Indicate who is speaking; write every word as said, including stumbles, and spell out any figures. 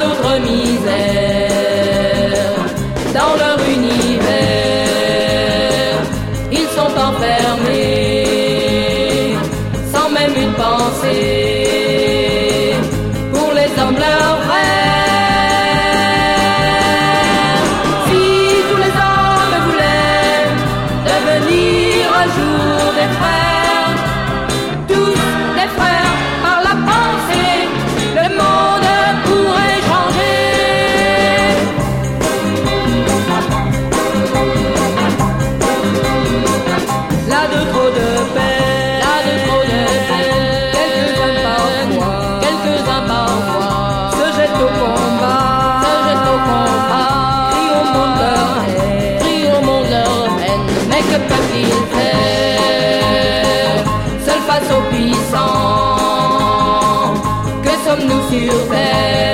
Speaker 1: d'autres misères. Dans leur univers, ils sont enfermés, sans même une pensée pour les hommes leurs frères. Si tous les hommes voulaient devenir un jour des frères, tous des frères par la pensée, le monde pourrait changer. Là de trop de peine, là de trop de peine, quelques-uns parfois, quelques-uns parfois se jettent au combat, se jettent au combat, crient au monde leur haine, crient au monde leur haine. Mais que peuvent-ils faire, seuls face aux puissants? Que sommes-nous sur terre?